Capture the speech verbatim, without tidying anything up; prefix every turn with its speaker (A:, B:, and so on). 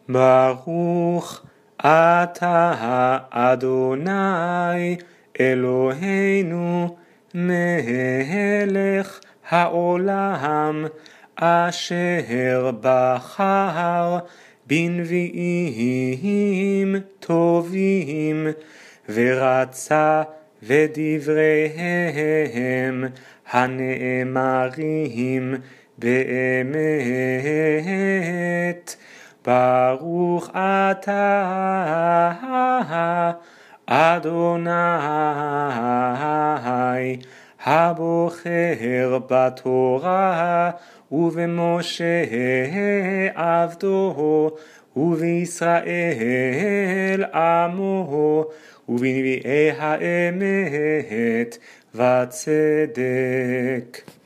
A: ברוך אתה אדוני אלוהינו מלך העולם, אשר בחר בנביאים טובים ורצה ודבריהם הנאמרים באמת. ברוך אתה אדוני הבוחר בתורה ובמשה עבדו ובישראל עמו ובנביאי האמת וצדק.